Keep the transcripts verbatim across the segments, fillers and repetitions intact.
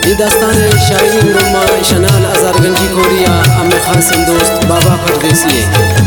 ये दास्तान शायरी रुमा शनाल अजारगंजी कोरिया अमे खास दोस्त बाबा परदेसी है।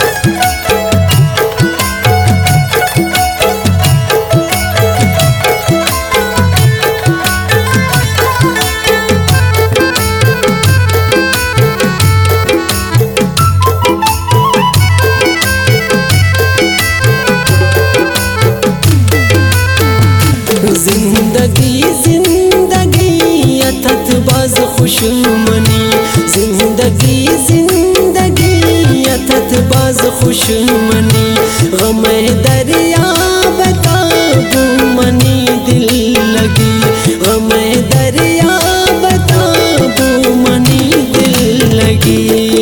जिंदगी जिंदगी अथत बाज खुशमनी, जिंदगी जिंदगी अथत बाज खुशमनी, गम दरिया बताबू मनी दिल लगी, गम दरिया बताबू मनी दिल लगी।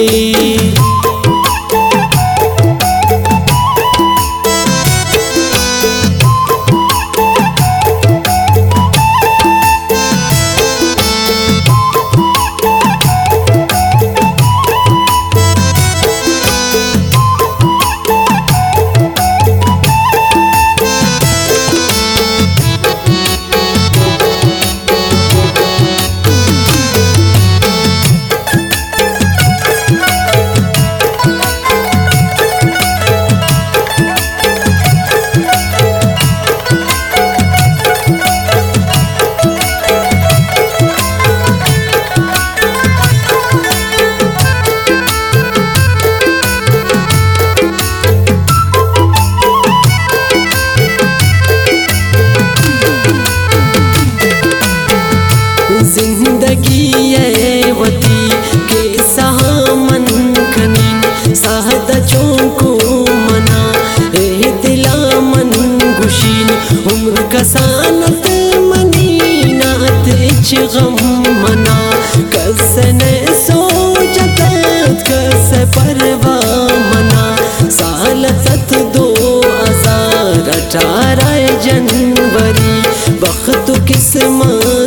जिंदगी ये वती के सहामन खनीन साहद चौको मना ए दिला मन गुशीन उम्र कसानत मनी नात इच गम मना कसन सोचत कस परवा मना सालत दो हजार अठारह जनवरी वक्त किस्मत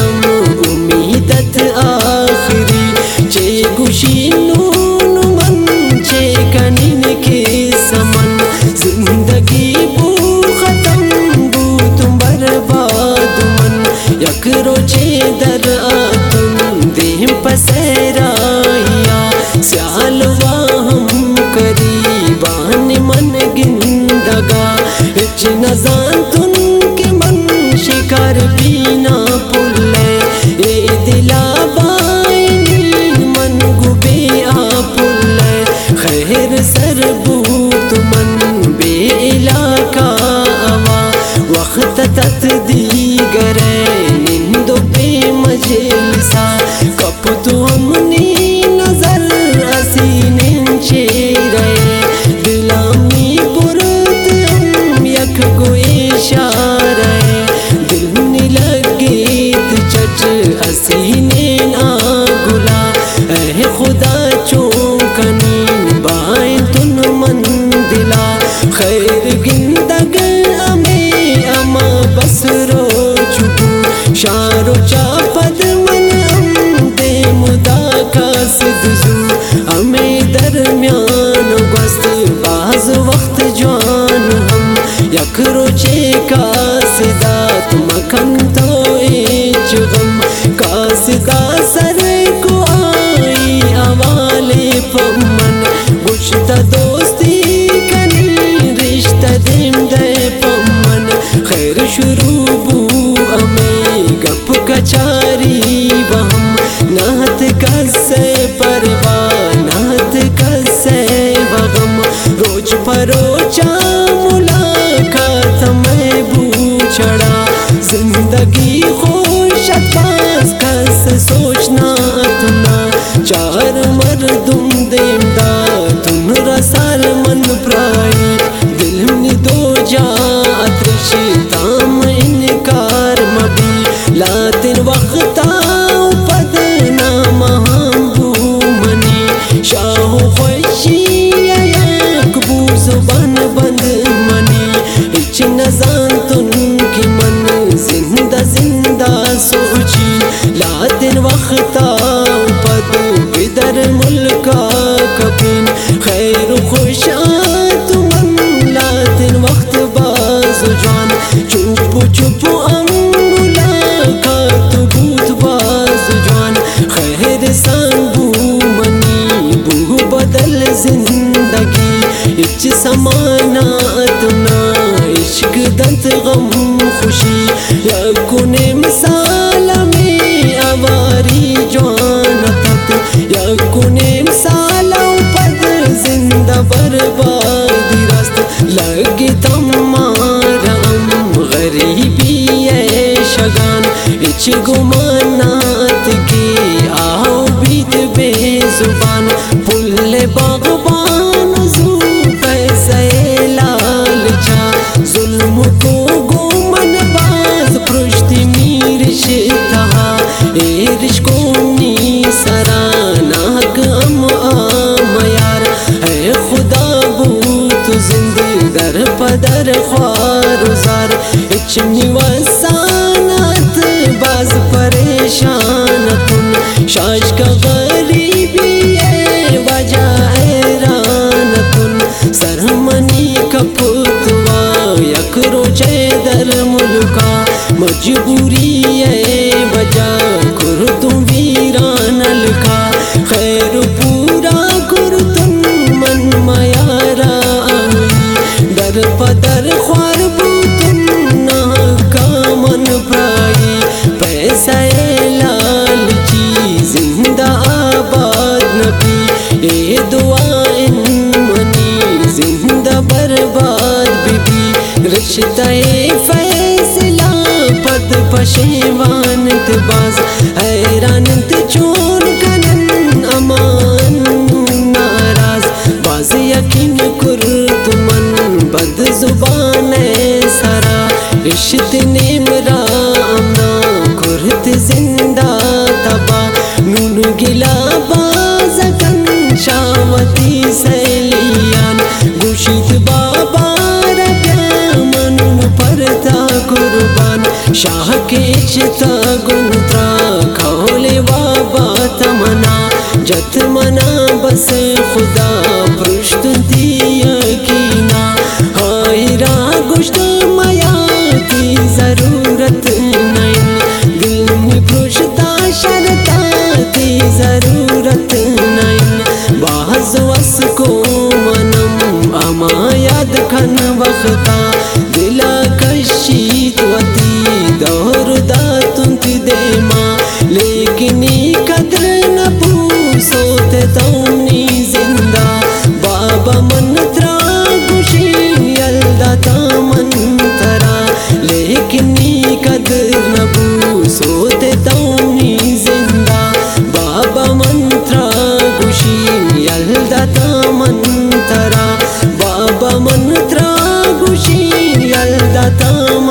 आखिरी चे गुशी नून मन चे कनीन के समन, जिंदगी बू खत्म बू तुम बर्बाद मन, यकरो चे दर आतुम देह पसराया स्यालवा हम करीबान मन गिंदगा इच नजान तुन के मन शिकार बीना पुल्ले ए दिला सरबूत मन बेला का आवा वक्त तत दीगरे निंदो पे मजलिसा कप तो हमने नजर असीने चेरे दिलामी बुरत हम यक को इशारे दिल ने लगे चच असीने ना गुला ए खुदा चौकनी खैर गिंदग अमे अमा बसरो चुपू शारो चापद मन हम दे मुदा का सिद्धू अमे दरम्यान गस्त बाज वक्त जवान हम यकरो चे का सिदात मखन तो एच गम का सिदा सर को आई अवाले पमन बुशता दोस्ती दिन दे पमन खैर शुरू बू अमे गप कचारी वहम नात कसे परवा नात कसे वगम रोज परोचा मुलाकात में बूछड़ा जिंदगी खुश पास कस सोचना तुना चार मर्दुम देमदा तुम रसाल मन प्राई दो जा अतृषिताम इनकार मबी लातिन वक्ता पदना महबू मनी शाह खुशी यकबू जुबान बंद मनी इच नजान तुन की मन जिंदा जिंदा सोची लातिन वक्ता पद बिदर मुल्का कबिन खैर खुशा वक्त बाज जान चुप चुप अंगुला का तू भूत बा समानात ना इश्क दंत गम खुशी यकुने मिसाल में अवारी जवान तक यकुने मिसाल पद जिंदा बर्बादी रास्त लगे तमारम गरीबी है शगान इच गुमानात के आओ बीत बेजुबान पुल्ले बागबान जू पैसे लाल छा जुल्म को गोमन बाज पृष्ठि मीर शितहा एरिश को नी सराना गम आमयार है खुदा बूत जिंदगी दर पदर ख्वारुजार इचनी वसानत बाज परेशान कुन शाश का गरीबी है वजह हैरान कुन सरमनी कपुतवा यकरो दर मुल्का मजबूरी है वजह कुर तुम वीरान लखा खैर पूरा कुर तुम मन मयारा दर पदर ख्वार बूतुन ना कामन प्राई पैसा लाल जी जिंदा आबाद नबी ए दुआएं मनी जिंदा बर्बाद बीबी रिश्ता फैसला पद पशेवान बाज हैरान चोन कनन अमान नाराज बाज यकीन कुर तुमन बद जुबान सारा इश्त ने मेरा आमना कुर्त जिंदा तबा नून गिला बाजकन शावती सैलियान गुशित बाबा मन परता कुर्बान शाह के चिता गुंत्रा खोले बाबा तमना जत मना बस खुदा पृष्ठ दिया कीना हायरा गुश्त मया की जरूरत नहीं दिल में पृष्ठता शरता की जरूरत नहीं बाज वस को मनम अमायाद खन वक्ता दिला कशीत वती दौर दातुन दे माँ लेकिन कदर न पूसोते तौनी जिंदा बाबा मन त्रा गुशी यल्दा तामन तरा लेकिन कदर न पूसोते तौनी जिंदा बाबा मंत्रा गुशी यल्दा तामन तरा बाबा मंत्रा गुशी यल्दा तामन